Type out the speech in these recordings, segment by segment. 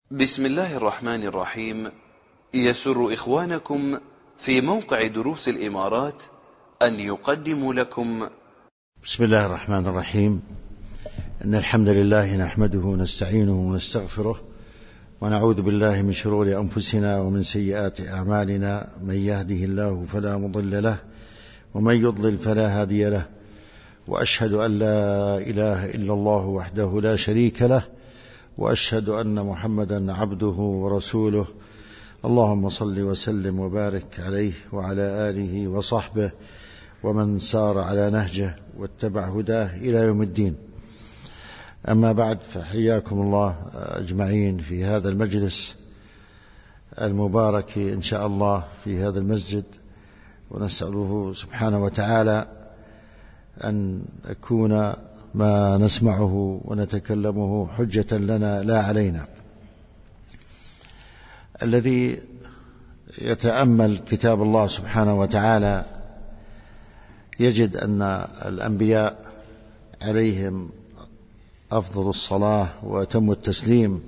بسم الله الرحمن الرحيم. يسر إخوانكم في موقع دروس الإمارات أن يقدموا لكم بسم الله الرحمن الرحيم. إن الحمد لله نحمده ونستعينه ونستغفره ونعوذ بالله من شرور أنفسنا ومن سيئات أعمالنا. من يهده الله فلا مضل له ومن يضلل فلا هادي له، وأشهد أن لا إله إلا الله وحده لا شريك له، وأشهد أن محمدا عبده ورسوله. اللهم صل وسلم وبارك عليه وعلى آله وصحبه ومن سار على نهجه واتبع هداه إلى يوم الدين. أما بعد، فحياكم الله أجمعين في هذا المجلس المبارك إن شاء الله في هذا المسجد، ونسأله سبحانه وتعالى أن يكون ما نسمعه ونتكلمه حجة لنا لا علينا. الذي يتأمل كتاب الله سبحانه وتعالى يجد أن الأنبياء عليهم أفضل الصلاة وأتم التسليم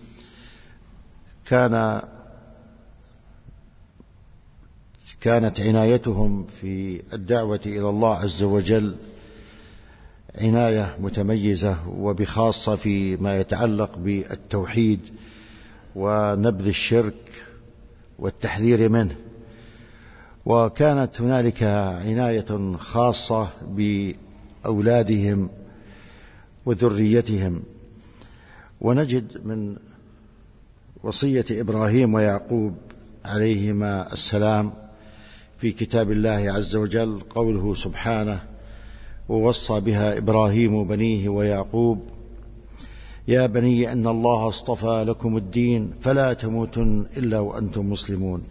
كانت عنايتهم في الدعوة إلى الله عز وجل عناية متميزة، وبخاصة فيما يتعلق بالتوحيد ونبذ الشرك والتحذير منه. وكانت هنالك عناية خاصة بأولادهم وذريتهم. ونجد من وصية إبراهيم ويعقوب عليهما السلام في كتاب الله عز وجل قوله سبحانه: ووصى بها إبراهيم بنيه ويعقوب يا بني إن الله اصطفى لكم الدين فلا تموتن إلا وأنتم مسلمون.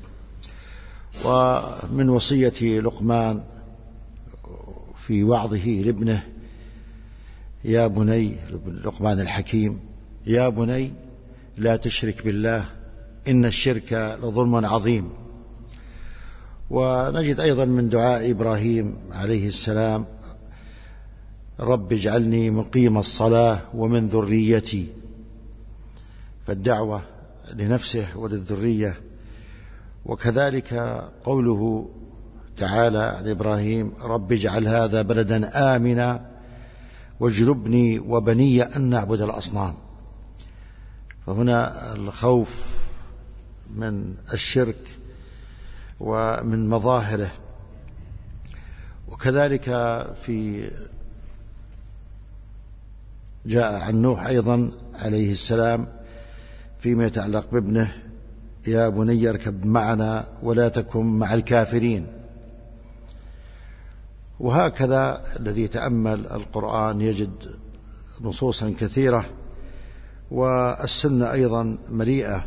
ومن وصية لقمان في وعظه لابنه يا بني، لقمان الحكيم، يا بني لا تشرك بالله إن الشرك لظلم عظيم. ونجد أيضا من دعاء إبراهيم عليه السلام: رب اجعلني مقيم الصلاة ومن ذريتي. فالدعوة لنفسه وللذرية. وكذلك قوله تعالى عن إبراهيم: رب اجعل هذا بلدا آمنا واجنبني وبني أن نعبد الأصنام. فهنا الخوف من الشرك ومن مظاهره. وكذلك جاء عن نوح أيضا عليه السلام فيما يتعلق بابنه: يا بني اركب معنا ولا تكن مع الكافرين. وهكذا الذي يتأمل القرآن يجد نصوصا كثيرة، والسنة أيضا مليئة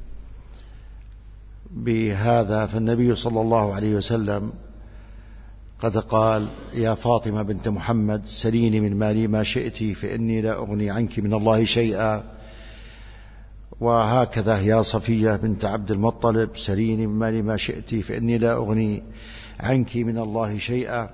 بهذا. فالنبي صلى الله عليه وسلم قد قال: يا فاطمة بنت محمد سليني من مالي ما شئت فإني لا أغني عنك من الله شيئا. وهكذا يا صفية بنت عبد المطلب سليني من مالي ما شئت فإني لا أغني عنك من الله شيئا.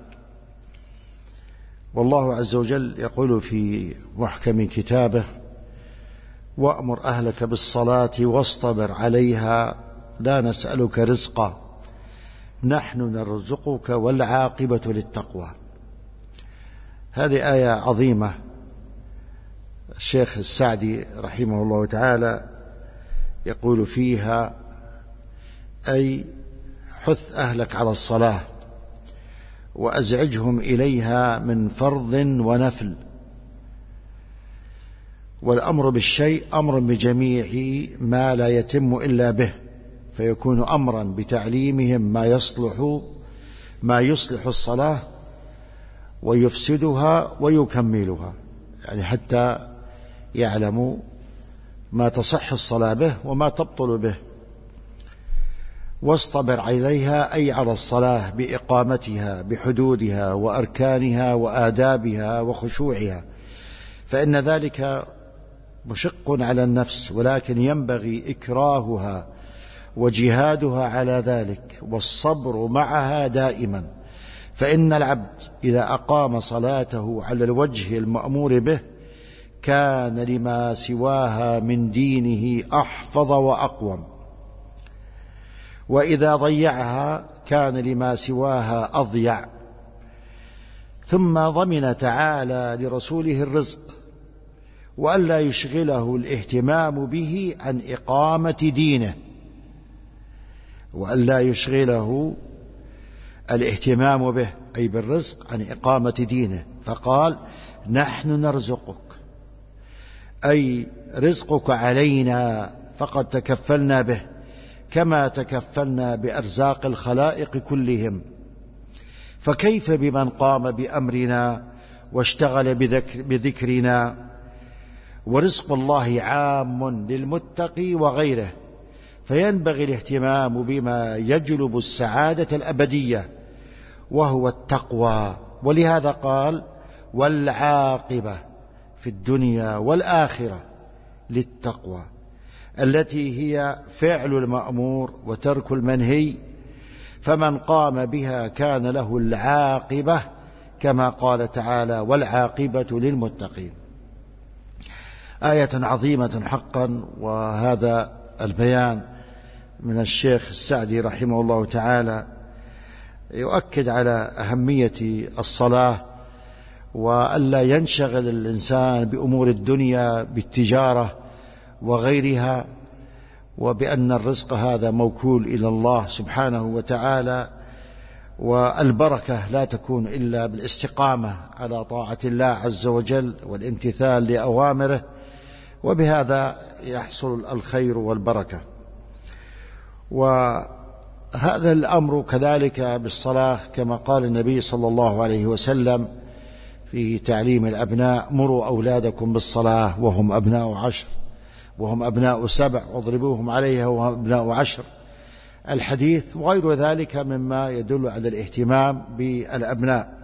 والله عز وجل يقول في محكم كتابه: وأمر أهلك بالصلاة واصطبر عليها لا نسألك رزقا نحن نرزقك والعاقبة للتقوى. هذه آية عظيمة. الشيخ السعدي رحمه الله تعالى يقول فيها: أي حث أهلك على الصلاة وأزعجهم إليها من فرض ونفل. والأمر بالشيء أمر بجميع ما لا يتم إلا به، فيكون أمرا بتعليمهم ما يصلح الصلاة ويفسدها ويكملها، يعني حتى يعلموا ما تصح الصلاة به وما تبطل به. واصطبر عليها أي على الصلاة بإقامتها بحدودها وأركانها وآدابها وخشوعها، فإن ذلك مشق على النفس، ولكن ينبغي إكراهها وجهادها على ذلك والصبر معها دائما. فإن العبد إذا أقام صلاته على الوجه المأمور به كان لما سواها من دينه أحفظ وأقوم، وإذا ضيعها كان لما سواها أضيع. ثم ضمن تعالى لرسوله الرزق، وألا يشغله الاهتمام به عن إقامة دينه، وألا يشغله الاهتمام به أي بالرزق عن إقامة دينه، فقال: نحن نرزقك، أي رزقك علينا، فقد تكفلنا به كما تكفلنا بأرزاق الخلائق كلهم. فكيف بمن قام بأمرنا واشتغل بذكرنا؟ ورزق الله عام للمتقي وغيره، فينبغي الاهتمام بما يجلب السعادة الأبدية وهو التقوى. ولهذا قال: والعاقبة في الدنيا والآخرة للتقوى، التي هي فعل المأمور وترك المنهي، فمن قام بها كان له العاقبة، كما قال تعالى: والعاقبة للمتقين. آية عظيمة حقا. وهذا البيان من الشيخ السعدي رحمه الله تعالى يؤكد على أهمية الصلاة، وألا ينشغل الإنسان بأمور الدنيا بالتجارة وغيرها، وبأن الرزق هذا موكول إلى الله سبحانه وتعالى، والبركة لا تكون إلا بالاستقامة على طاعة الله عز وجل والامتثال لأوامره، وبهذا يحصل الخير والبركة. وهذا الأمر كذلك بالصلاة، كما قال النبي صلى الله عليه وسلم في تعليم الأبناء: مروا أولادكم بالصلاة وهم أبناء 10 وهم أبناء 7 واضربوهم عليها وهم أبناء 10. الحديث وغير ذلك مما يدل على الاهتمام بالأبناء.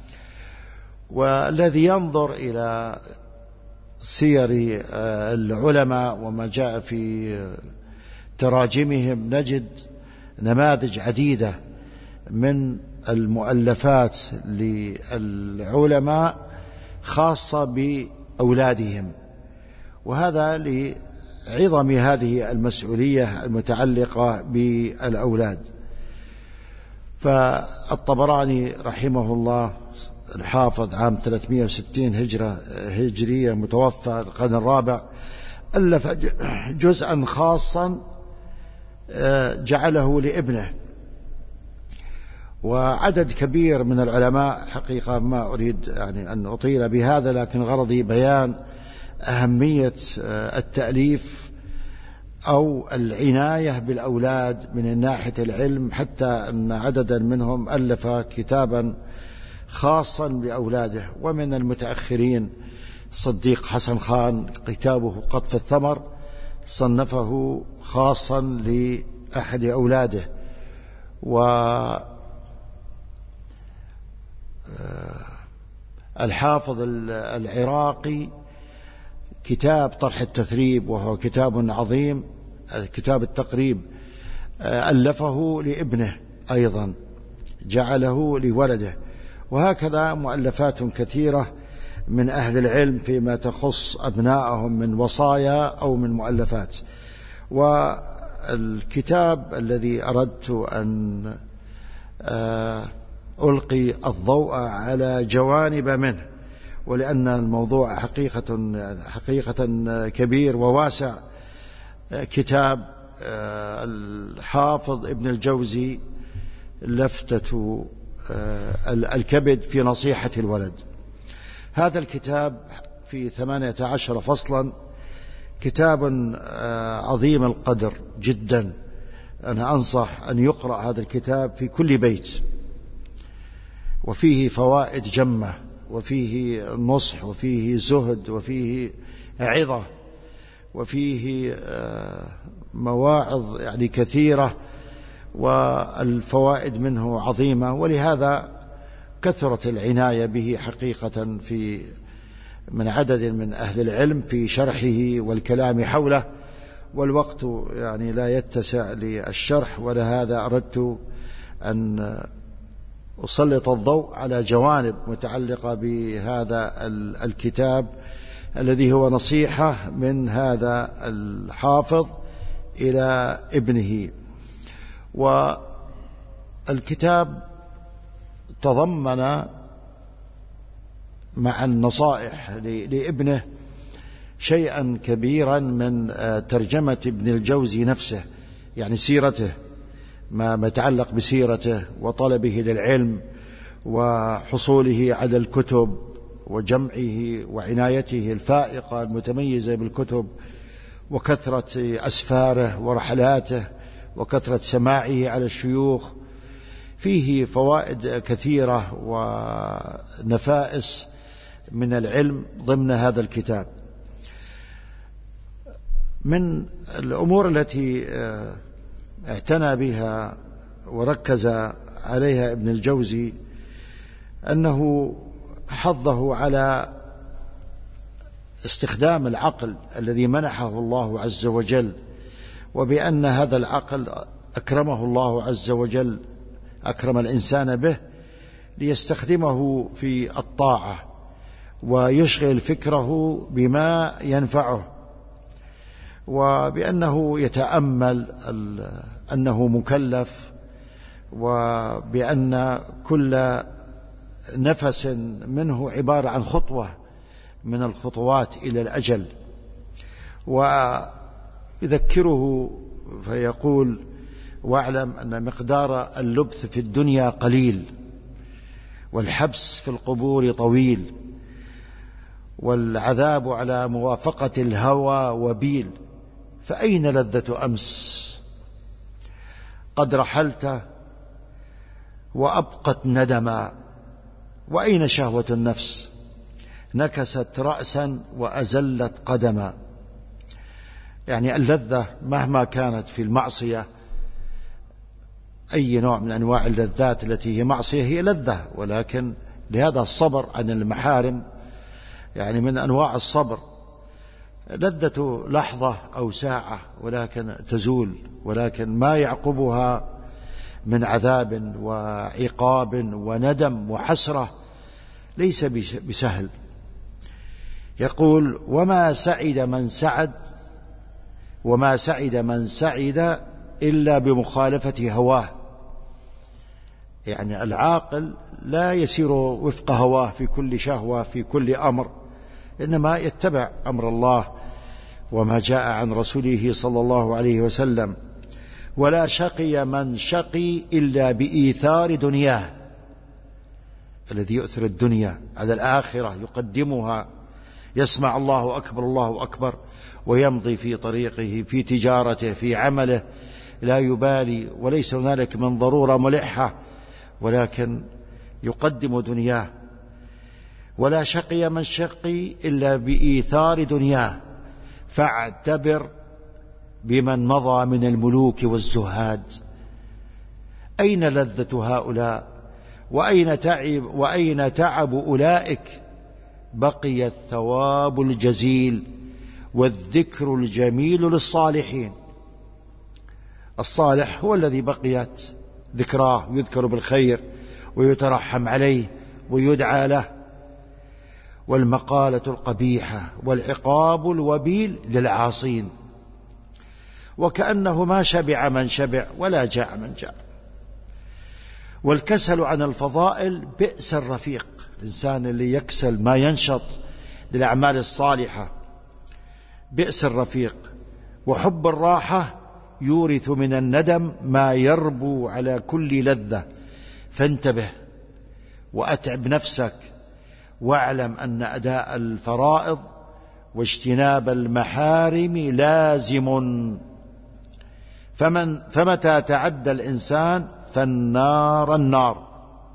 والذي ينظر إلى سير العلماء وما جاء في تراجمهم نجد نماذج عديدة من المؤلفات للعلماء خاصة بأولادهم، وهذا لعظم هذه المسؤولية المتعلقة بالأولاد. فالطبراني رحمه الله الحافظ عام 360 هجرية متوفى القرن الرابع، ألف جزءا خاصا جعله لابنه. وعدد كبير من العلماء، حقيقة ما أريد يعني أن أطيل بهذا، لكن غرضي بيان أهمية التأليف أو العناية بالأولاد من ناحية العلم، حتى أن عددا منهم ألف كتابا خاصا بأولاده. ومن المتأخرين صديق حسن خان، كتابه قطف الثمر صنفه خاصا لأحد أولاده. والحافظ العراقي كتاب طرح التثريب، وهو كتاب عظيم، كتاب التقريب، ألفه لابنه أيضا، جعله لولده. وهكذا مؤلفات كثيرة من أهل العلم فيما تخص أبنائهم من وصايا أو من مؤلفات. والكتاب الذي أردت أن ألقي الضوء على جوانب منه، ولأن الموضوع حقيقة كبير وواسع، كتاب الحافظ ابن الجوزي لفتة الكبد في نصيحة الولد. هذا الكتاب في 18 فصلا، كتاب عظيم القدر جدا. أنا أنصح أن يقرأ هذا الكتاب في كل بيت، وفيه فوائد جمة، وفيه نصح، وفيه زهد، وفيه عظة، وفيه مواعظ يعني كثيرة، والفوائد منه عظيمة. ولهذا كثرت العناية به حقيقة من عدد من أهل العلم في شرحه والكلام حوله، والوقت يعني لا يتسع للشرح، ولهذا أردت أن أسلط الضوء على جوانب متعلقة بهذا الكتاب الذي هو نصيحة من هذا الحافظ إلى ابنه. والكتاب تضمن مع النصائح لابنه شيئا كبيرا من ترجمة ابن الجوزي نفسه، يعني سيرته، ما يتعلق بسيرته وطلبه للعلم وحصوله على الكتب وجمعه وعنايته الفائقة المتميزة بالكتب وكثرة أسفاره ورحلاته وكثرة سماعه على الشيوخ. فيه فوائد كثيرة ونفائس من العلم ضمن هذا الكتاب. من الأمور التي اعتنى بها وركز عليها ابن الجوزي أنه حضه على استخدام العقل الذي منحه الله عز وجل، وبأن هذا العقل أكرمه الله عز وجل، أكرم الإنسان به ليستخدمه في الطاعة ويشغل فكره بما ينفعه، وبأنه يتأمل أنه مكلف، وبأن كل نفس منه عبارة عن خطوة من الخطوات إلى الأجل. ويذكره فيقول: واعلم أن مقدار اللبث في الدنيا قليل، والحبس في القبور طويل، والعذاب على موافقة الهوى وبيل، فأين لذة أمس؟ قد رحلت وأبقت ندما، وأين شهوة النفس؟ نكست رأسا وأزلت قدما. يعني اللذة مهما كانت في المعصية، أي نوع من أنواع اللذات التي هي معصية هي لذة، ولكن لهذا الصبر عن المحارم يعني من أنواع الصبر. لذة لحظة أو ساعة ولكن تزول، ولكن ما يعقبها من عذاب وعقاب وندم وحسرة ليس بسهل. يقول: وما سعد من سعد إلا بمخالفة هواه. يعني العاقل لا يسير وفق هواه في كل شهوة في كل أمر، إنما يتبع أمر الله وما جاء عن رسوله صلى الله عليه وسلم. ولا شقي من شقي إلا بإيثار دنياه، الذي يؤثر الدنيا على الآخرة يقدمها، يسمع الله أكبر الله أكبر ويمضي في طريقه في تجارته في عمله، لا يبالي وليس هنالك من ضرورة ملحة، ولكن يقدم دنياه. ولا شقي من شقي إلا بإيثار دنياه، فاعتبر بمن مضى من الملوك والزهاد. أين لذة هؤلاء؟ وأين تعب أولئك؟ بقي الثواب الجزيل والذكر الجميل للصالحين. الصالح هو الذي بقيت ذكراه، يذكر بالخير ويترحم عليه ويدعى له. والمقالة القبيحة والعقاب الوبيل للعاصين. وكأنه ما شبع من شبع ولا جاع من جاع. والكسل عن الفضائل بئس الرفيق. الإنسان اللي يكسل ما ينشط للأعمال الصالحة بئس الرفيق. وحب الراحة يورث من الندم ما يربو على كل لذة. فانتبه وأتعب نفسك، واعلم أن أداء الفرائض واجتناب المحارم لازم، فمتى تعدى الإنسان فالنار النار.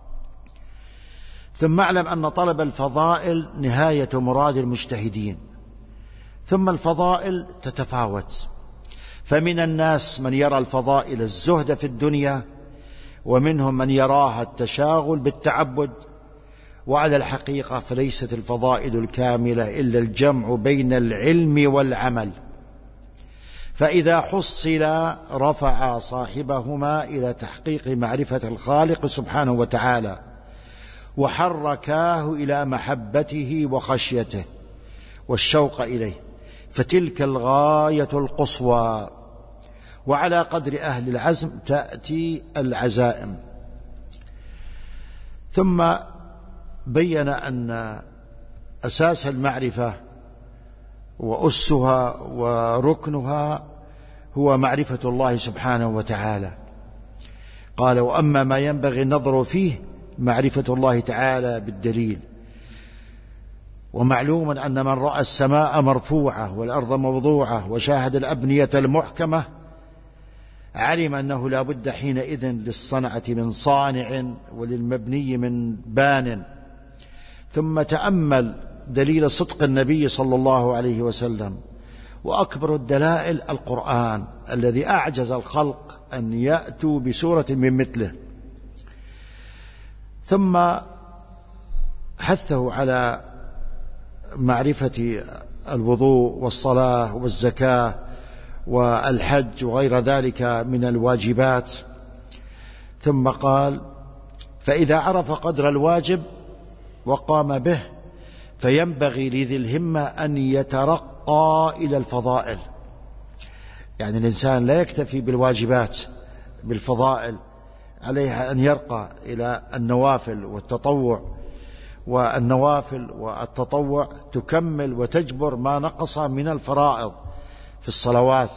ثم اعلم أن طلب الفضائل نهاية مراد المجتهدين. ثم الفضائل تتفاوت، فمن الناس من يرى الفضائل الزهد في الدنيا، ومنهم من يراها التشاغل بالتعبد. وعلى الحقيقة فليست الفضائل الكاملة إلا الجمع بين العلم والعمل، فإذا حصل رفع صاحبهما إلى تحقيق معرفة الخالق سبحانه وتعالى، وحركاه إلى محبته وخشيته، والشوق إليه، فتلك الغاية القصوى. وعلى قدر أهل العزم تأتي العزائم. ثم بين أن أساس المعرفة وأسها وركنها هو معرفة الله سبحانه وتعالى. قال: وأما ما ينبغي النظر فيه معرفة الله تعالى بالدليل. ومعلوم أن من رأى السماء مرفوعة والأرض موضوعة وشاهد الأبنية المحكمة علم أنه لا بد حينئذ للصنعة من صانع وللمبني من بان. ثم تأمل دليل صدق النبي صلى الله عليه وسلم، وأكبر الدلائل القرآن الذي أعجز الخلق أن يأتوا بسورة من مثله. ثم حثه على معرفة الوضوء والصلاة والزكاة والحج وغير ذلك من الواجبات. ثم قال: فإذا عرف قدر الواجب وقام به فينبغي لذي الهمة أن يترقى إلى الفضائل. يعني الإنسان لا يكتفي بالواجبات، بالفضائل، عليه أن يرقى إلى النوافل والتطوع، والنوافل والتطوع تكمل وتجبر ما نقص من الفرائض في الصلوات.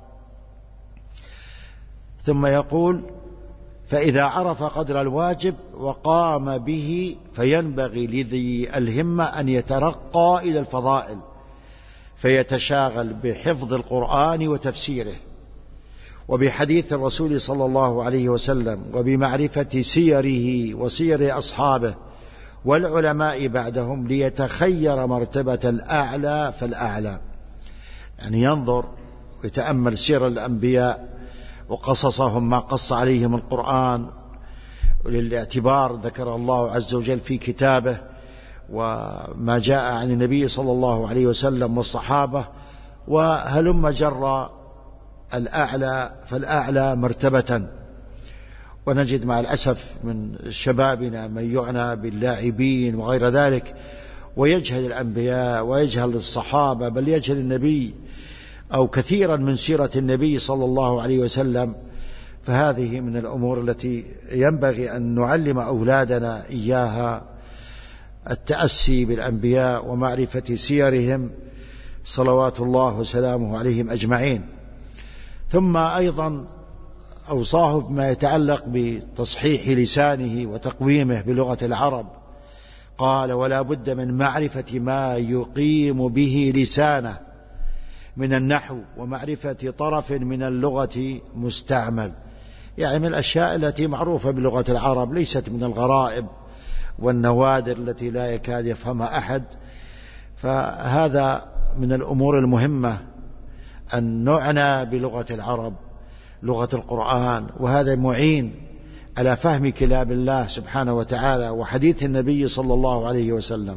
ثم يقول: فإذا عرف قدر الواجب وقام به فينبغي لذي الهمة أن يترقى إلى الفضائل، فيتشاغل بحفظ القرآن وتفسيره، وبحديث الرسول صلى الله عليه وسلم، وبمعرفة سيره وسير أصحابه والعلماء بعدهم، ليتخير مرتبة الأعلى فالأعلى. يعني ينظر ويتأمل سير الأنبياء وقصصهم، ما قص عليهم القرآن، وللاعتبار ذكر الله عز وجل في كتابه، وما جاء عن النبي صلى الله عليه وسلم والصحابة، وهلم جر الأعلى فالأعلى مرتبة. ونجد مع الأسف من شبابنا من يعنى باللاعبين وغير ذلك، ويجهل الأنبياء ويجهل الصحابة، بل يجهل النبي أو كثيرا من سيرة النبي صلى الله عليه وسلم. فهذه من الأمور التي ينبغي أن نعلم أولادنا إياها، التأسي بالأنبياء ومعرفة سيرهم صلوات الله وسلامه عليهم أجمعين. ثم أيضا أوصاه بما يتعلق بتصحيح لسانه وتقويمه بلغة العرب. قال: ولا بد من معرفة ما يقيم به لسانه من النحو، ومعرفة طرف من اللغة مستعمل، يعني من الأشياء التي معروفة بلغة العرب، ليست من الغرائب والنوادر التي لا يكاد يفهمها أحد. فهذا من الأمور المهمة أن نعنى بلغة العرب، لغة القرآن، وهذا معين على فهم كلام الله سبحانه وتعالى وحديث النبي صلى الله عليه وسلم.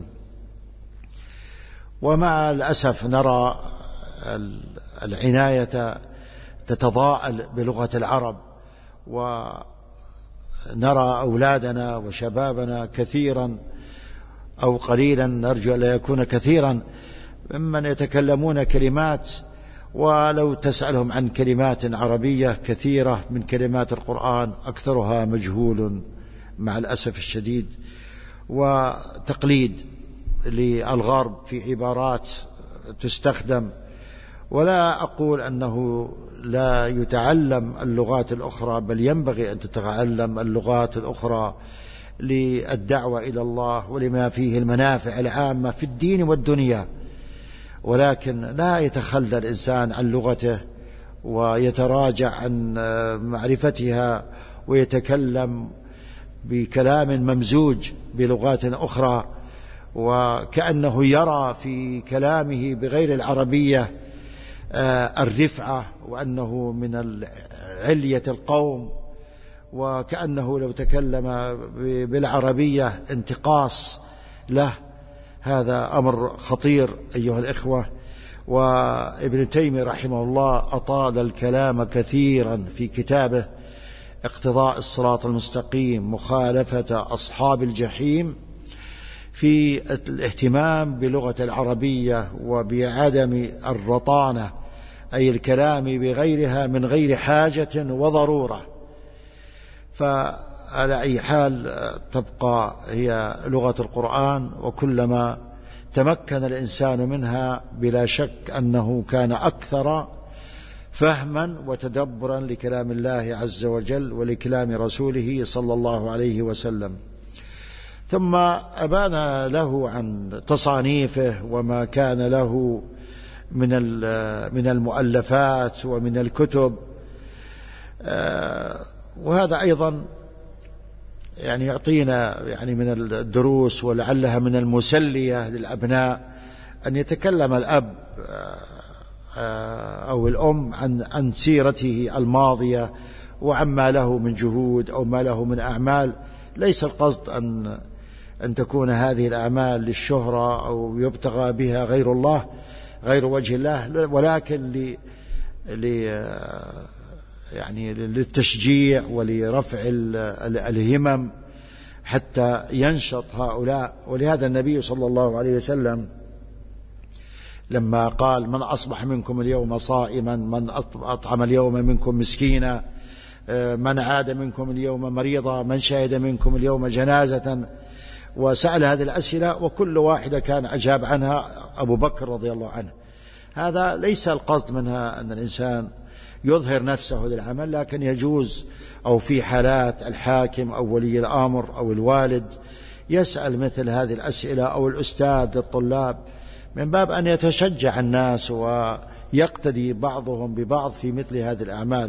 ومع الأسف نرى العناية تتضاءل بلغة العرب، ونرى أولادنا وشبابنا كثيرا أو قليلا، نرجو أن لا يكون كثيرا، ممن يتكلمون كلمات ولو تسألهم عن كلمات عربية كثيرة من كلمات القرآن أكثرها مجهول مع الأسف الشديد، وتقليد للغرب في عبارات تستخدم. ولا أقول أنه لا يتعلم اللغات الأخرى، بل ينبغي أن تتعلم اللغات الأخرى للدعوة إلى الله ولما فيه المنافع العامة في الدين والدنيا، ولكن لا يتخلى الإنسان عن لغته ويتراجع عن معرفتها ويتكلم بكلام ممزوج بلغات أخرى، وكأنه يرى في كلامه بغير العربية الرفعة، وأنه من علية القوم، وكأنه لو تكلم بالعربية انتقاص له. هذا أمر خطير أيها الإخوة. وابن تيمية رحمه الله أطال الكلام كثيرا في كتابه اقتضاء الصراط المستقيم مخالفة أصحاب الجحيم في الاهتمام بلغة العربية وبعدم الرطانة، أي الكلام بغيرها من غير حاجة وضرورة. فعلى أي حال تبقى هي لغة القرآن، وكلما تمكن الإنسان منها بلا شك أنه كان أكثر فهما وتدبرا لكلام الله عز وجل ولكلام رسوله صلى الله عليه وسلم. ثم أبان له عن تصانيفه وما كان له من المؤلفات ومن الكتب، وهذا أيضا يعني يعطينا يعني من الدروس، ولعلها من المسلية للأبناء أن يتكلم الأب أو الأم عن سيرته الماضية وعما له من جهود أو ما له من أعمال. ليس القصد أن تكون هذه الأعمال للشهرة أو يبتغى بها غير الله، غير وجه الله، ولكن يعني للتشجيع ولرفع الهمم حتى ينشط هؤلاء. ولهذا النبي صلى الله عليه وسلم لما قال: من أصبح منكم اليوم صائما، من أطعم اليوم منكم مسكينا، من عاد منكم اليوم مريضا، من شهد منكم اليوم جنازة، وسأل هذه الأسئلة، وكل واحدة كان أجاب عنها أبو بكر رضي الله عنه. هذا ليس القصد منها أن الإنسان يظهر نفسه للعمل، لكن يجوز أو في حالات الحاكم أو ولي الأمر أو الوالد يسأل مثل هذه الأسئلة، أو الأستاذ للطلاب، من باب أن يتشجع الناس ويقتدي بعضهم ببعض في مثل هذه الأعمال.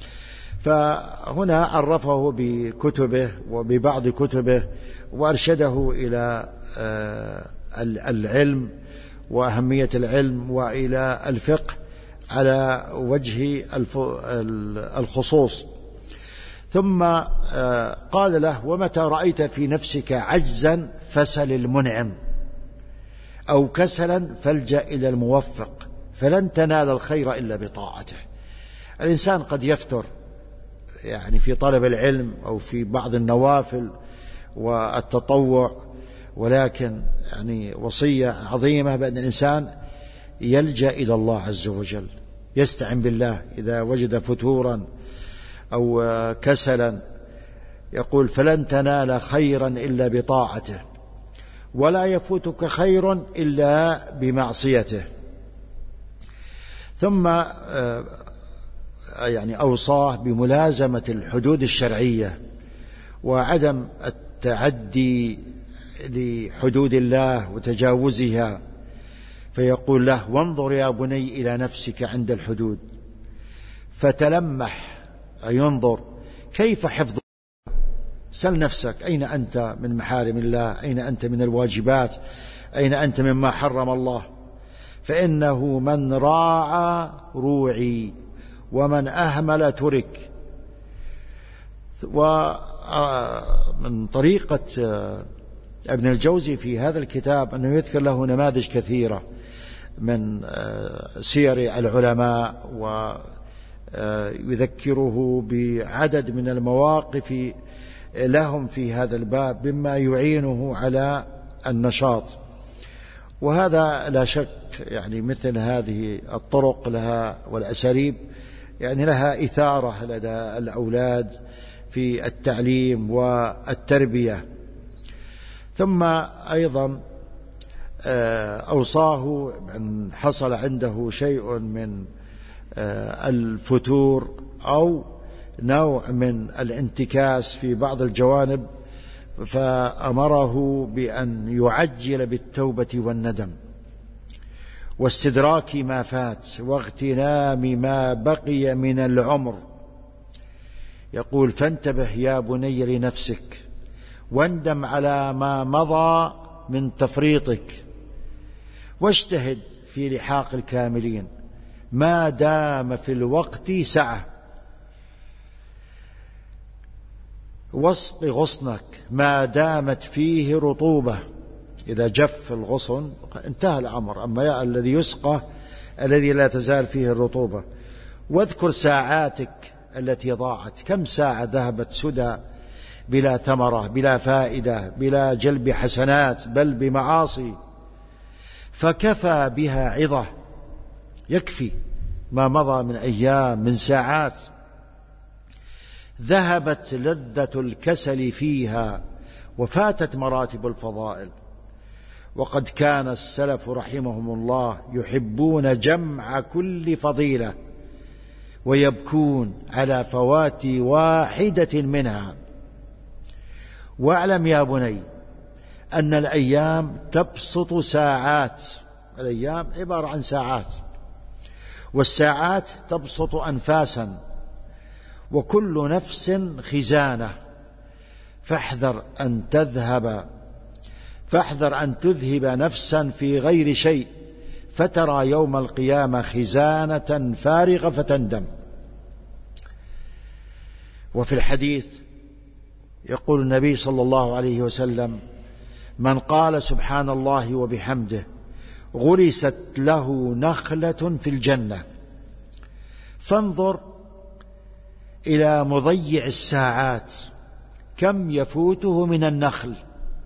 فهنا عرفه بكتبه وببعض كتبه، وأرشده إلى العلم وأهمية العلم وإلى الفقه على وجه الخصوص. ثم قال له: ومتى رأيت في نفسك عجزا فسل المنعم، أو كسلا فالجأ إلى الموفق، فلن تنال الخير إلا بطاعته. الإنسان قد يفتر يعني في طلب العلم أو في بعض النوافل والتطوع، ولكن يعني وصية عظيمة بأن الإنسان يلجأ إلى الله عز وجل، يستعن بالله إذا وجد فتورا أو كسلا، يقول: فلن تنال خيرا إلا بطاعته، ولا يفوتك خير إلا بمعصيته. ثم يعني أوصاه بملازمة الحدود الشرعية وعدم التعدي لحدود الله وتجاوزها، فيقول له: وانظر يا بني إلى نفسك عند الحدود فتلمح، أي ينظر كيف حفظ. سل نفسك: أين أنت من محارم الله؟ أين أنت من الواجبات؟ أين أنت مما حرم الله؟ فإنه من راعى روعي، ومن أهمل ترك. ومن طريقة ابن الجوزي في هذا الكتاب أنه يذكر له نماذج كثيرة من سير العلماء، ويذكره بعدد من المواقف لهم في هذا الباب مما يعينه على النشاط. وهذا لا شك يعني مثل هذه الطرق لها والأساليب يعني لها إثارة لدى الأولاد في التعليم والتربية. ثم أيضا أوصاه أن حصل عنده شيء من الفتور أو نوع من الانتكاس في بعض الجوانب، فأمره بأن يعجل بالتوبة والندم واستدراك ما فات واغتنام ما بقي من العمر. يقول: فانتبه يا بني لنفسك، واندم على ما مضى من تفريطك، واجتهد في لحاق الكاملين ما دام في الوقت سعة، واسق غصنك ما دامت فيه رطوبة. إذا جف الغصن انتهى الأمر، أما الذي يسقى الذي لا تزال فيه الرطوبة. واذكر ساعاتك التي ضاعت، كم ساعة ذهبت سدى بلا ثمرة، بلا فائدة، بلا جلب حسنات، بل بمعاصي، فكفى بها عظة، يكفي ما مضى من أيام، من ساعات، ذهبت لذة الكسل فيها وفاتت مراتب الفضائل. وقد كان السلف رحمهم الله يحبون جمع كل فضيلة ويبكون على فوات واحدة منها. واعلم يا بني أن الأيام تبسط ساعات، الأيام عبارة عن ساعات، والساعات تبسط أنفاسا، وكل نفس خزانة، فاحذر أن تذهب نفسا في غير شيء، فترى يوم القيامة خزانة فارغة فتندم. وفي الحديث يقول النبي صلى الله عليه وسلم: من قال سبحان الله وبحمده غرست له نخلة في الجنة. فانظر إلى مضيع الساعات كم يفوته من النخل،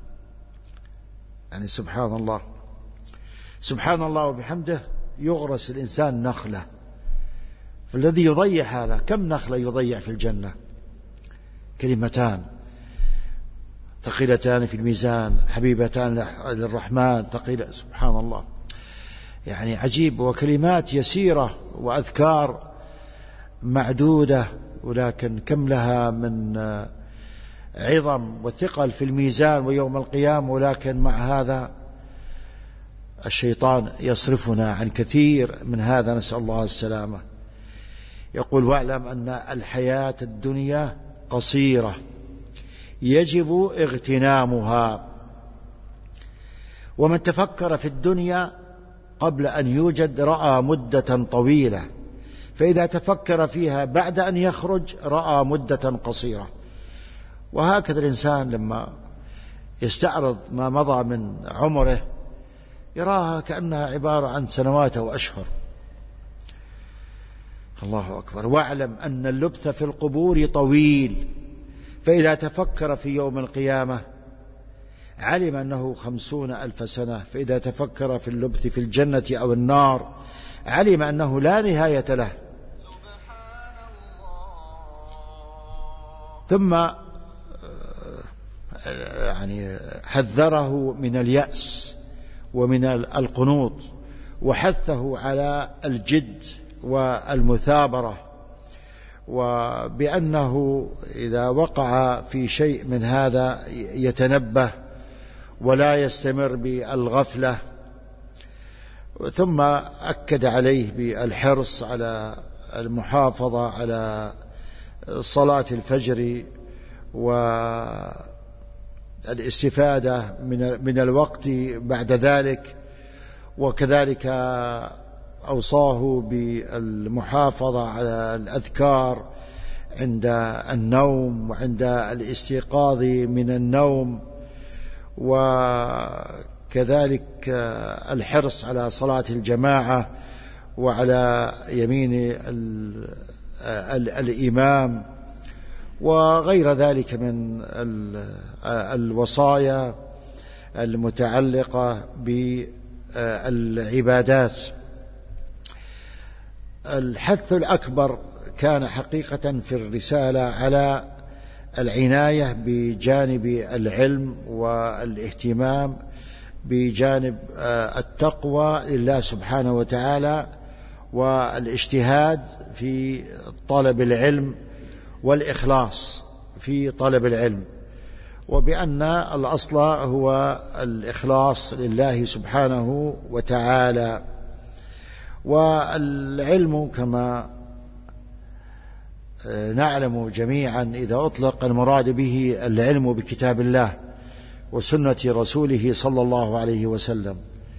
يعني سبحان الله، سبحان الله وبحمده يغرس الإنسان نخلة، فالذي يضيع هذا كم نخلة يضيع في الجنة؟ كلمتان ثقيلتان في الميزان حبيبتان للرحمن ثقيلة، سبحان الله، يعني عجيب. وكلمات يسيرة وأذكار معدودة، ولكن كم لها من عظم وثقل في الميزان ويوم القيامة. ولكن مع هذا الشيطان يصرفنا عن كثير من هذا، نسأل الله السلامة. يقول: واعلم أن الحياة الدنيا قصيرة يجب اغتنامها. ومن تفكر في الدنيا قبل أن يوجد رأى مدة طويلة، فإذا تفكر فيها بعد أن يخرج رأى مدة قصيرة. وهكذا الإنسان لما يستعرض ما مضى من عمره يراها كأنها عبارة عن سنوات أو أشهر. الله أكبر. واعلم أن اللبث في القبور طويل، فإذا تفكر في يوم القيامة علم أنه 50,000 سنة، فإذا تفكر في اللبث في الجنة أو النار علم أنه لا نهاية له. ثم يعني حذره من اليأس ومن القنوط، وحثه على الجد والمثابرة، وبأنه إذا وقع في شيء من هذا يتنبه ولا يستمر بالغفلة. ثم أكد عليه بالحرص على المحافظة على صلاة الفجر والاستفادة من الوقت بعد ذلك، وكذلك أوصاه بالمحافظة على الأذكار عند النوم وعند الاستيقاظ من النوم، وكذلك الحرص على صلاة الجماعة وعلى يمين الإمام، وغير ذلك من الوصايا المتعلقة بالعبادات. الحث الأكبر كان حقيقة في الرسالة على العناية بجانب العلم والاهتمام بجانب التقوى لله سبحانه وتعالى، والاجتهاد في طلب العلم والإخلاص في طلب العلم، وبأن الأصل هو الإخلاص لله سبحانه وتعالى. والعلم كما نعلم جميعا إذا أطلق المراد به العلم بكتاب الله وسنة رسوله صلى الله عليه وسلم.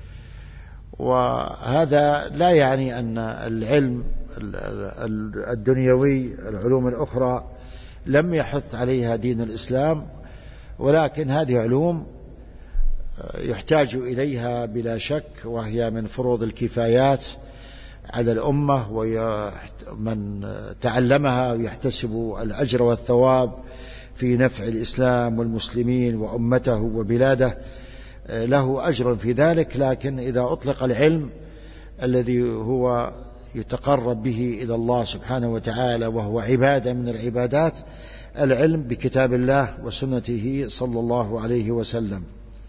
وهذا لا يعني أن العلم الدنيوي العلوم الأخرى لم يحث عليها دين الإسلام، ولكن هذه علوم يحتاج إليها بلا شك، وهي من فروض الكفايات على الأمة، ومن تعلمها يحتسب الأجر والثواب في نفع الإسلام والمسلمين وأمته وبلاده له أجر في ذلك. لكن إذا أطلق العلم الذي هو يتقرب به إلى الله سبحانه وتعالى وهو عبادة من العبادات، العلم بكتاب الله وسنته صلى الله عليه وسلم.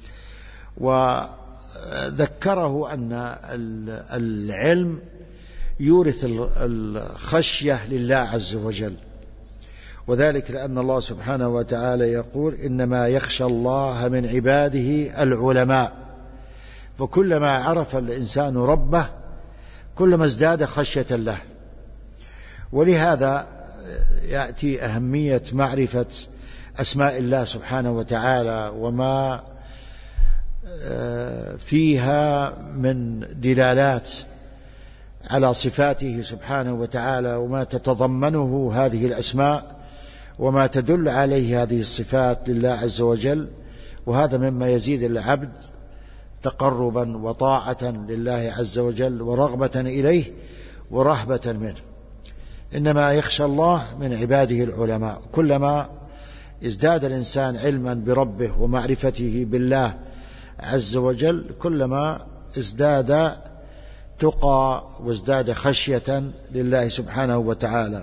وذكره أن العلم يورث الخشية لله عز وجل، وذلك لأن الله سبحانه وتعالى يقول إنما يخشى الله من عباده العلماء. فكلما عرف الإنسان ربه كلما ازداد خشية له. ولهذا يأتي أهمية معرفة أسماء الله سبحانه وتعالى وما فيها من دلالات على صفاته سبحانه وتعالى، وما تتضمنه هذه الأسماء وما تدل عليه هذه الصفات لله عز وجل. وهذا مما يزيد العبد تقربا وطاعة لله عز وجل ورغبة إليه ورهبة منه. إنما يخشى الله من عباده العلماء. كلما ازداد الإنسان علما بربه ومعرفته بالله عز وجل كلما ازداد تقى وازداد خشية لله سبحانه وتعالى.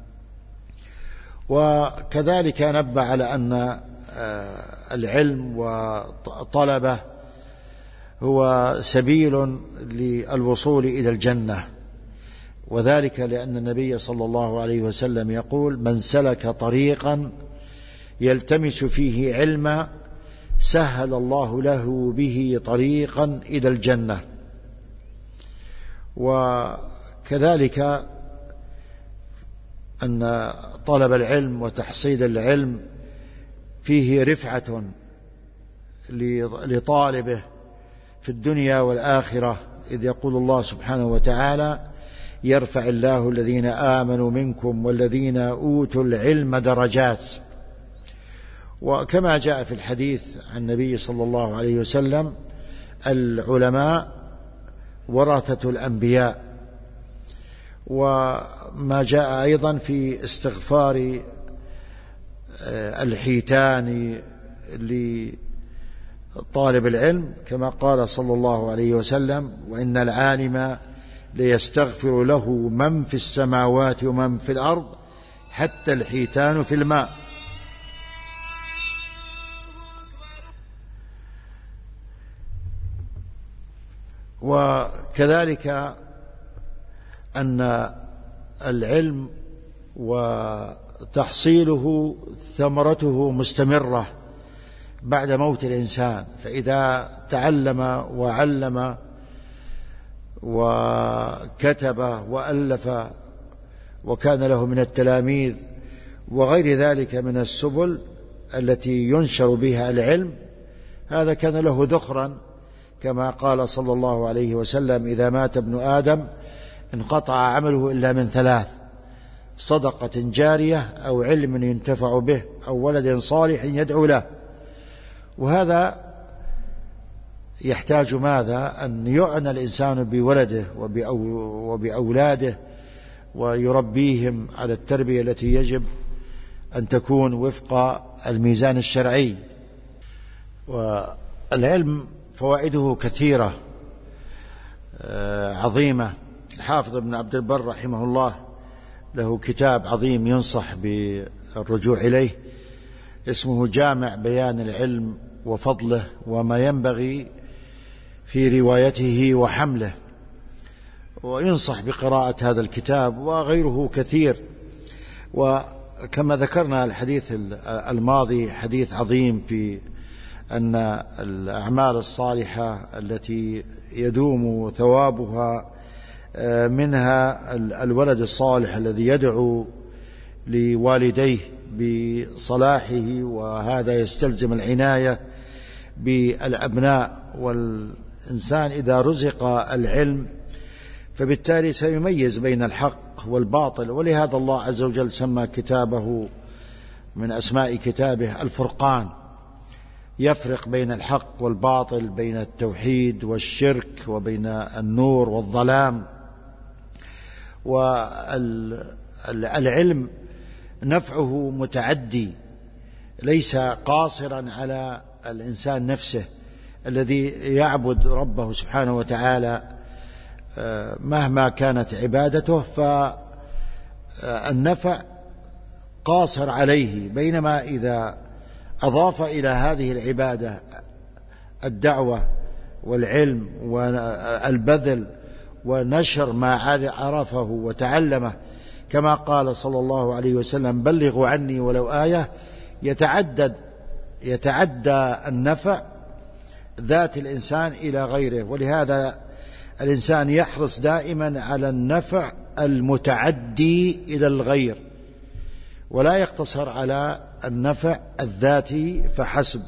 وكذلك نبه على أن العلم وطلبه هو سبيل للوصول إلى الجنة، وذلك لأن النبي صلى الله عليه وسلم يقول: من سلك طريقا يلتمس فيه علما سهل الله له به طريقا إلى الجنة. وكذلك أن طلب العلم وتحصيل العلم فيه رفعة لطالبه في الدنيا والآخرة، إذ يقول الله سبحانه وتعالى: يرفع الله الذين آمنوا منكم والذين أوتوا العلم درجات. وكما جاء في الحديث عن النبي صلى الله عليه وسلم: العلماء ورثة الأنبياء. وما جاء أيضا في استغفار الحيتان لطالب العلم، كما قال صلى الله عليه وسلم: وإن العالم ليستغفر له من في السماوات ومن في الأرض حتى الحيتان في الماء. وكذلك أن العلم وتحصيله ثمرته مستمرة بعد موت الإنسان، فإذا تعلم وعلم وكتب وألف وكان له من التلاميذ وغير ذلك من السبل التي ينشر بها العلم، هذا كان له ذخرا، كما قال صلى الله عليه وسلم: إذا مات ابن آدم انقطع عمله إلا من ثلاث: صدقة جارية أو علم ينتفع به أو ولد صالح يدعو له. وهذا يحتاج ماذا؟ أن يعنى الإنسان بولده وبأولاده ويربيهم على التربية التي يجب أن تكون وفق الميزان الشرعي. والعلم فوائده كثيرة عظيمة. الحافظ ابن عبد البر رحمه الله له كتاب عظيم ينصح بالرجوع إليه، اسمه جامع بيان العلم وفضله وما ينبغي في روايته وحمله، وينصح بقراءة هذا الكتاب وغيره كثير. وكما ذكرنا الحديث الماضي حديث عظيم في أن الأعمال الصالحة التي يدوم ثوابها منها الولد الصالح الذي يدعو لوالديه بصلاحه، وهذا يستلزم العناية بالأبناء. والإنسان إذا رزق العلم فبالتالي سيميز بين الحق والباطل، ولهذا الله عز وجل سمى كتابه من أسماء كتابه الفرقان، يفرق بين الحق والباطل، بين التوحيد والشرك، وبين النور والظلام. والعلم نفعه متعدي، ليس قاصرا على الإنسان نفسه الذي يعبد ربه سبحانه وتعالى مهما كانت عبادته، فالنفع قاصر عليه، بينما إذا أضاف إلى هذه العبادة الدعوة والعلم والبذل ونشر ما عرفه وتعلمه، كما قال صلى الله عليه وسلم: بلغوا عني ولو آية، يتعدى النفع ذات الإنسان إلى غيره. ولهذا الإنسان يحرص دائما على النفع المتعدي إلى الغير، ولا يقتصر على النفع الذاتي فحسب.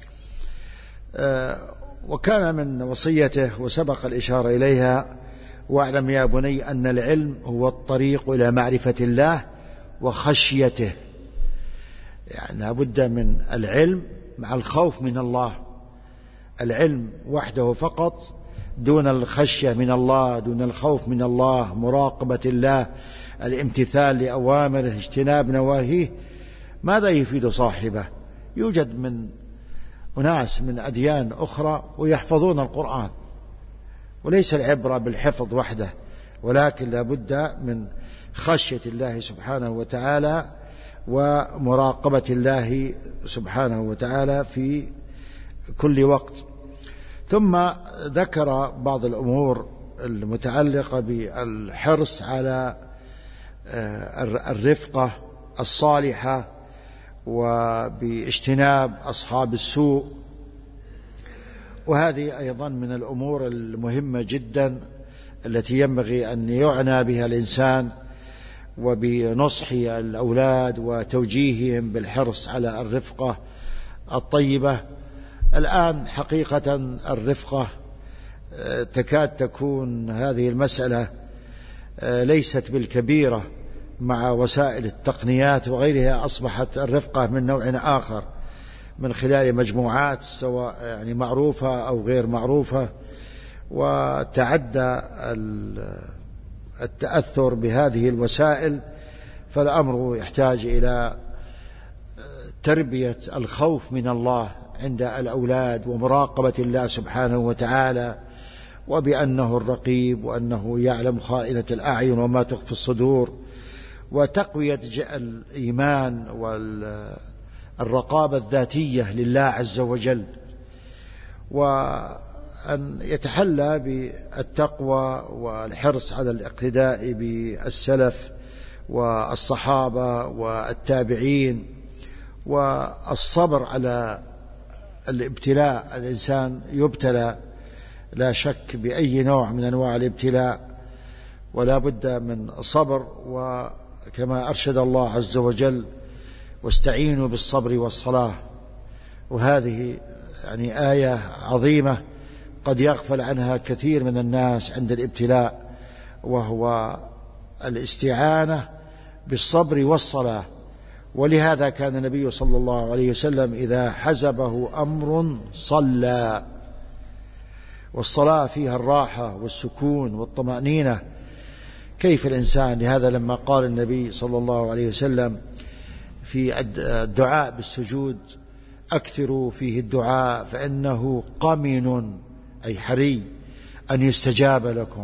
وكان من وصيته وسبق الإشارة إليها: واعلم يا بني أن العلم هو الطريق إلى معرفة الله وخشيته. يعني لابد من العلم مع الخوف من الله، العلم وحده فقط دون الخشية من الله، دون الخوف من الله، مراقبة الله، الامتثال لأوامره، اجتناب نواهيه، ماذا يفيد صاحبه؟ يوجد من أناس من أديان أخرى ويحفظون القرآن، وليس العبرة بالحفظ وحده، ولكن لابد من خشية الله سبحانه وتعالى ومراقبة الله سبحانه وتعالى في كل وقت. ثم ذكر بعض الأمور المتعلقة بالحرص على الرفقة الصالحة وباجتناب أصحاب السوء، وهذه أيضا من الأمور المهمة جدا التي ينبغي أن يعنى بها الإنسان، وبنصح الأولاد وتوجيههم بالحرص على الرفقة الطيبة. الآن حقيقة الرفقة تكاد تكون هذه المسألة ليست بالكبيرة مع وسائل التقنيات وغيرها، أصبحت الرفقة من نوع آخر من خلال مجموعات سواء يعني معروفة أو غير معروفة، وتعدى التأثر بهذه الوسائل. فالأمر يحتاج إلى تربية الخوف من الله عند الأولاد ومراقبة الله سبحانه وتعالى، وبأنه الرقيب وأنه يعلم خائنة الأعين وما تخفي الصدور، وتقوية الإيمان والرقابة الذاتية لله عز وجل، وأن يتحلى بالتقوى والحرص على الاقتداء بالسلف والصحابة والتابعين، والصبر على الابتلاء. الإنسان يبتلى لا شك بأي نوع من أنواع الابتلاء، ولا بد من صبر، وكما أرشد الله عز وجل: واستعينوا بالصبر والصلاة. وهذه يعني آية عظيمة قد يغفل عنها كثير من الناس عند الابتلاء، وهو الاستعانة بالصبر والصلاة. ولهذا كان النبي صلى الله عليه وسلم إذا حزبه أمر صلى، والصلاة فيها الراحة والسكون والطمأنينة. كيف الإنسان؟ لهذا لما قال النبي صلى الله عليه وسلم في الدعاء بالسجود: أكثروا فيه الدعاء فإنه قمن، أي حري أن يستجاب لكم.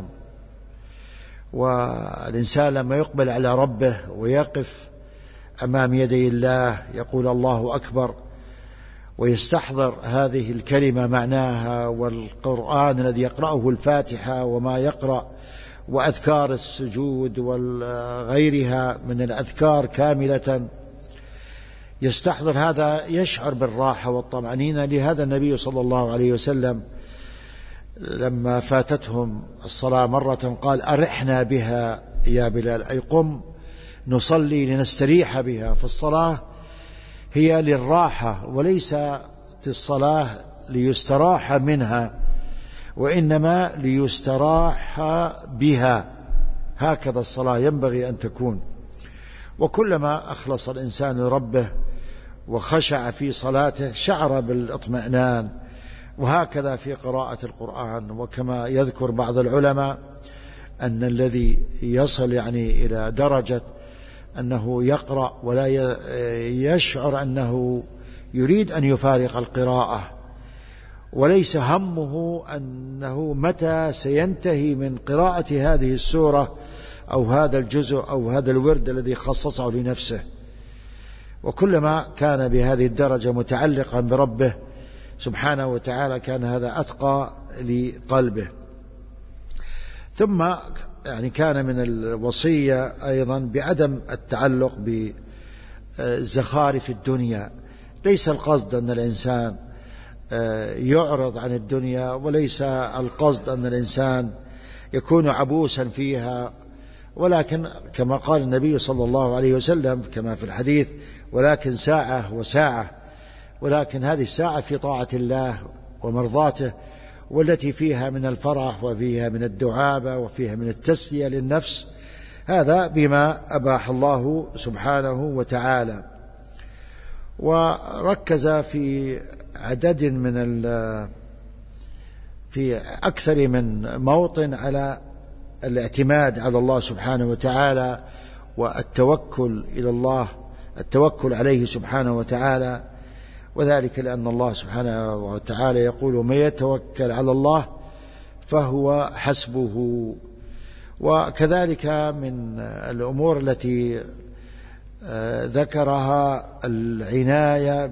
والإنسان لما يقبل على ربه ويقف أمام يدي الله يقول الله أكبر، ويستحضر هذه الكلمة معناها، والقرآن الذي يقرأه الفاتحة وما يقرأ، وأذكار السجود وغيرها من الأذكار كاملة، يستحضر هذا يشعر بالراحة والطمأنينة. لهذا النبي صلى الله عليه وسلم لما فاتتهم الصلاة مرة قال: أرحنا بها يا بلال، أي قم نصلي لنستريح بها. فالصلاة هي للراحة، وليست الصلاة ليستراح منها، وإنما ليستراح بها. هكذا الصلاة ينبغي أن تكون. وكلما أخلص الإنسان لربه وخشع في صلاته شعر بالاطمئنان. وهكذا في قراءة القرآن. وكما يذكر بعض العلماء أن الذي يصل يعني إلى درجة أنه يقرأ ولا يشعر أنه يريد أن يفارق القراءة، وليس همه أنه متى سينتهي من قراءة هذه السورة أو هذا الجزء أو هذا الورد الذي خصصه لنفسه. وكلما كان بهذه الدرجة متعلقا بربه سبحانه وتعالى كان هذا أتقى لقلبه. ثم كان من الوصية أيضا بعدم التعلق بزخارف الدنيا. ليس القصد أن الإنسان يعرض عن الدنيا، وليس القصد أن الإنسان يكون عبوسا فيها، ولكن كما قال النبي صلى الله عليه وسلم كما في الحديث: ولكن ساعة وساعة، ولكن هذه الساعة في طاعة الله ومرضاته، والتي فيها من الفرح وفيها من الدعابة وفيها من التسلية للنفس، هذا بما أباح الله سبحانه وتعالى. وركز في عدد في أكثر من موطن على الاعتماد على الله سبحانه وتعالى والتوكل إلى الله، التوكل عليه سبحانه وتعالى، وذلك لأن الله سبحانه وتعالى يقول: من يتوكل على الله فهو حسبه. وكذلك من الأمور التي ذكرها العناية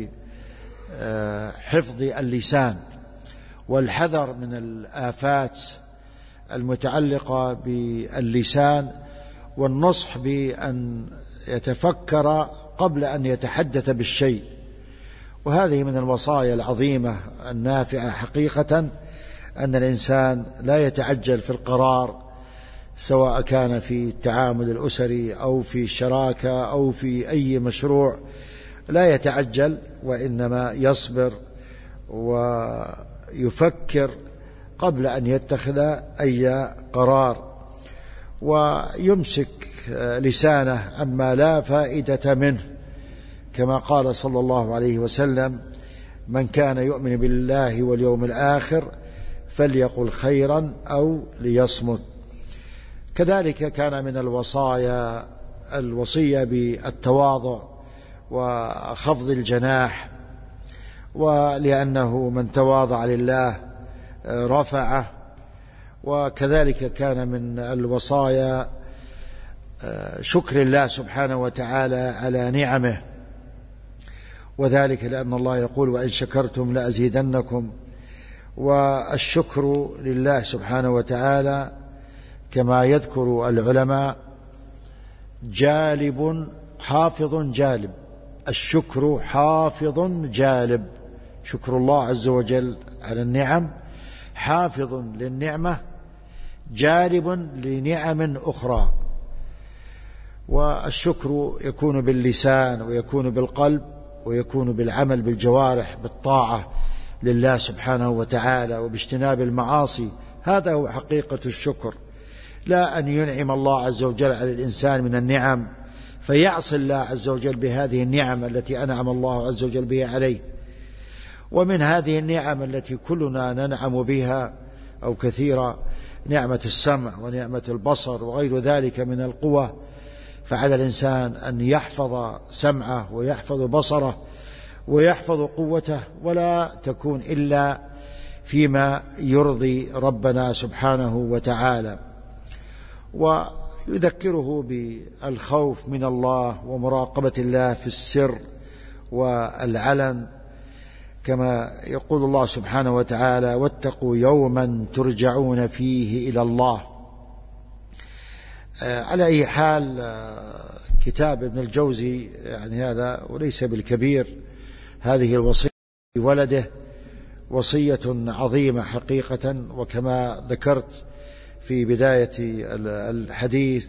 بحفظ اللسان والحذر من الآفات المتعلقة باللسان، والنصح بأن يتفكر قبل أن يتحدث بالشيء. وهذه من الوصايا العظيمة النافعة حقيقة، أن الإنسان لا يتعجل في القرار، سواء كان في التعامل الأسري أو في الشراكة أو في أي مشروع، لا يتعجل، وإنما يصبر ويفكر قبل أن يتخذ أي قرار، ويمسك لسانه عما لا فائدة منه، كما قال صلى الله عليه وسلم: من كان يؤمن بالله واليوم الآخر فليقل خيرا أو ليصمت. كذلك كان من الوصية بالتواضع وخفض الجناح، ولأنه من تواضع لله رفعه. وكذلك كان من الوصايا شكر الله سبحانه وتعالى على نعمه، وذلك لأن الله يقول: وإن شكرتم لأزيدنكم. والشكر لله سبحانه وتعالى كما يذكر العلماء جالب حافظ جالب. الشكر حافظ جالب، شكر الله عز وجل على النعم حافظ للنعمة جالب لنعم أخرى. والشكر يكون باللسان ويكون بالقلب ويكون بالعمل بالجوارح بالطاعة لله سبحانه وتعالى وباجتناب المعاصي. هذا هو حقيقة الشكر، لا أن ينعم الله عز وجل على الإنسان من النعم فيعصي الله عز وجل بهذه النعم التي أنعم الله عز وجل بها عليه. ومن هذه النعم التي كلنا ننعم بها أو كثيرا نعمة السمع ونعمة البصر وغير ذلك من القوى، فعلى الإنسان أن يحفظ سمعه ويحفظ بصره ويحفظ قوته، ولا تكون إلا فيما يرضي ربنا سبحانه وتعالى. ويذكره بالخوف من الله ومراقبة الله في السر والعلن، كما يقول الله سبحانه وتعالى: واتقوا يوما ترجعون فيه إلى الله. على أي حال كتاب ابن الجوزي هذا وليس بالكبير، هذه الوصية لولده وصية عظيمة حقيقة، وكما ذكرت في بداية الحديث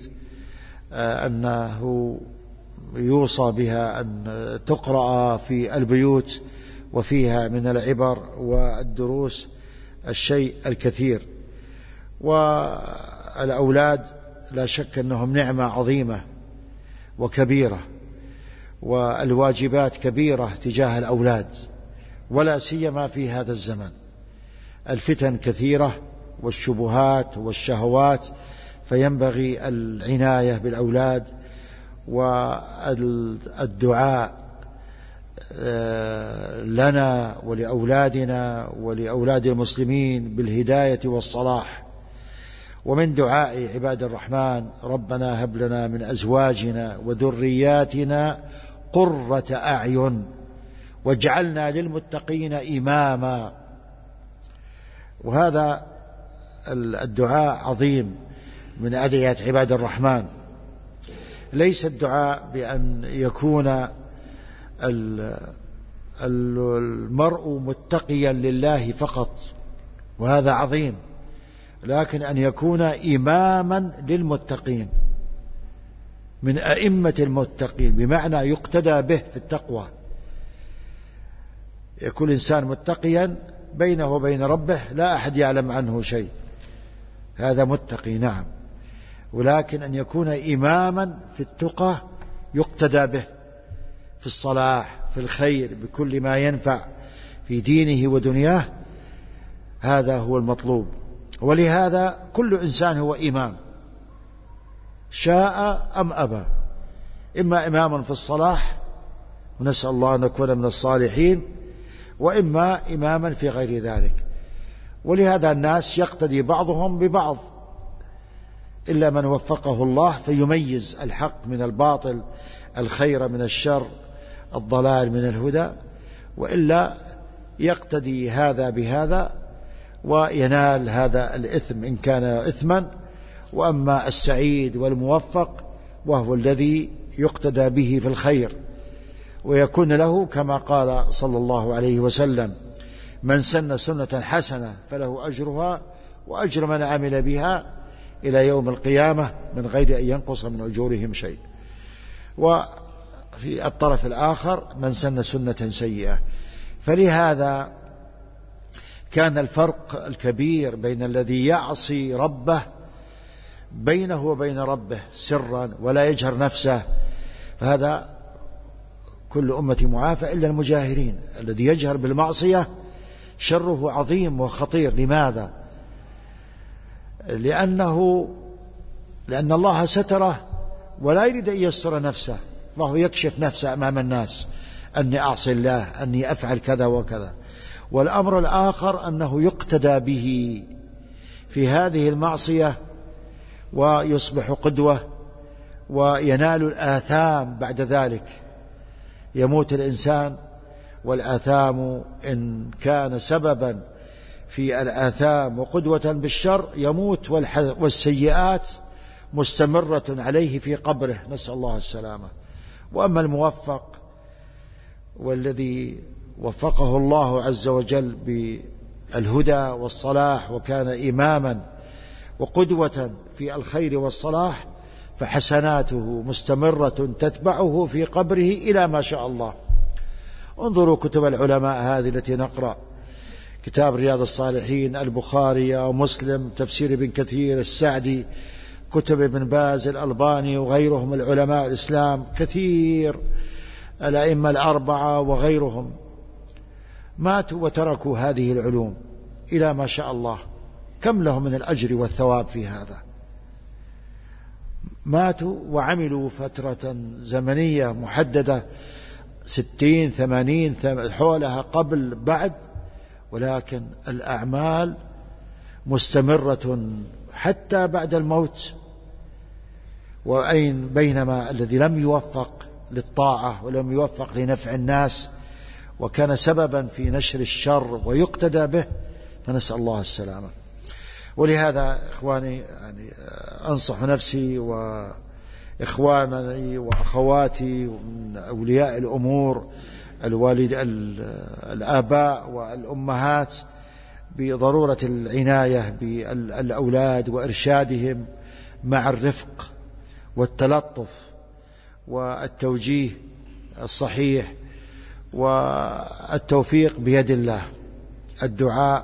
أنه يوصى بها أن تقرأ في البيوت، وفيها من العبر والدروس الشيء الكثير. والأولاد لا شك أنهم نعمة عظيمة وكبيرة، والواجبات كبيرة تجاه الأولاد، ولا سيما في هذا الزمن. الفتن كثيرة والشبهات والشهوات، فينبغي العناية بالأولاد والدعاء لنا ولأولادنا ولأولاد المسلمين بالهداية والصلاح. ومن دعاء عباد الرحمن: ربنا هب لنا من أزواجنا وذرياتنا قرة أعين واجعلنا للمتقين إماما. وهذا الدعاء عظيم من أدعية عباد الرحمن. ليس الدعاء بأن يكون المرء متقيا لله فقط، وهذا عظيم، لكن أن يكون إماما للمتقين، من أئمة المتقين، بمعنى يقتدى به في التقوى. يكون إنسان متقيا بينه وبين ربه لا أحد يعلم عنه شيء، هذا متقي نعم، ولكن أن يكون إماما في التقى يقتدى به في الصلاح، في الخير، بكل ما ينفع في دينه ودنياه، هذا هو المطلوب. ولهذا كل إنسان هو إمام، شاء أم أبى، إما إماما في الصلاح، ونسأل الله أن نكون من الصالحين، وإما إماما في غير ذلك. ولهذا الناس يقتدي بعضهم ببعض، إلا من وفقه الله فيميز الحق من الباطل، الخير من الشر، الضلال من الهدى، وإلا يقتدي هذا بهذا وينال هذا الإثم إن كان إثما. وأما السعيد والموفق وهو الذي يقتدى به في الخير، ويكون له كما قال صلى الله عليه وسلم: من سن سنة حسنة فله أجرها وأجر من عمل بها إلى يوم القيامة من غير أن ينقص من أجورهم شيء. وفي الطرف الآخر من سن سنة سيئة. فلهذا كان الفرق الكبير بين الذي يعصي ربه بينه وبين ربه سرا ولا يجهر نفسه، فهذا كل أمة معافى إلا المجاهرين. الذي يجهر بالمعصية شره عظيم وخطير. لماذا؟ لأن الله ستره ولا يريد أن يستر نفسه، فهو يكشف نفسه أمام الناس: أني أعصي الله، أني أفعل كذا وكذا. والأمر الآخر أنه يقتدى به في هذه المعصية ويصبح قدوة وينال الآثام بعد ذلك. يموت الإنسان والآثام إن كان سببا في الآثام وقدوة بالشر يموت، والسيئات مستمرة عليه في قبره، نسأل الله السلامة. وأما الموفق والذي وفقه الله عز وجل بالهدى والصلاح وكان إماما وقدوة في الخير والصلاح، فحسناته مستمرة تتبعه في قبره إلى ما شاء الله. انظروا كتب العلماء هذه التي نقرأ: كتاب رياض الصالحين، البخاري ومسلم، تفسير ابن كثير، السعدي، كتب ابن باز، الألباني وغيرهم العلماء الإسلام كثير، الأئمة الأربعة وغيرهم، ماتوا وتركوا هذه العلوم إلى ما شاء الله. كم لهم من الأجر والثواب في هذا؟ ماتوا وعملوا فترة زمنية محددة 60 80 حولها قبل بعد، ولكن الأعمال مستمرة حتى بعد الموت. وأين بينما الذي لم يوفق للطاعة ولم يوفق لنفع الناس وكان سببا في نشر الشر ويقتدى به، فنسأل الله السلامة. ولهذا إخواني يعني أنصح نفسي وإخواني وأخواتي من أولياء الأمور الآباء والأمهات بضرورة العناية بالأولاد وإرشادهم مع الرفق والتلطف والتوجيه الصحيح، والتوفيق بيد الله. الدعاء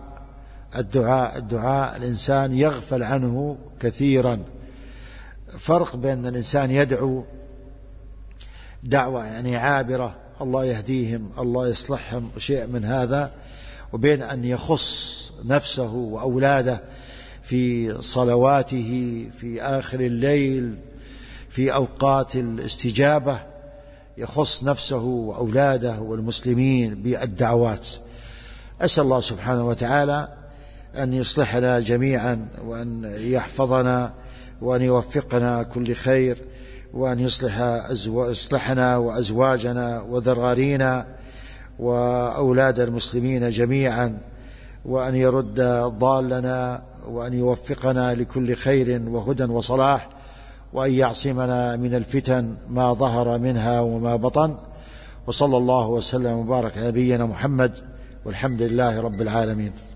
الإنسان يغفل عنه كثيرا. فرق بين الإنسان يدعو دعوة يعني عابرة الله يهديهم الله يصلحهم شيء من هذا، وبين أن يخص نفسه وأولاده في صلواته في آخر الليل في أوقات الاستجابة، يخص نفسه وأولاده والمسلمين بالدعوات. أسأل الله سبحانه وتعالى أن يصلحنا جميعا، وأن يحفظنا، وأن يوفقنا كل خير، وأن يصلحنا وأزواجنا وذرارينا وأولاد المسلمين جميعا، وأن يرد ضالنا، وأن يوفقنا لكل خير وهدى وصلاح، وأن يعصمنا من الفتن ما ظهر منها وما بطن. وصلى الله وسلم وبارك على نبينا محمد، والحمد لله رب العالمين.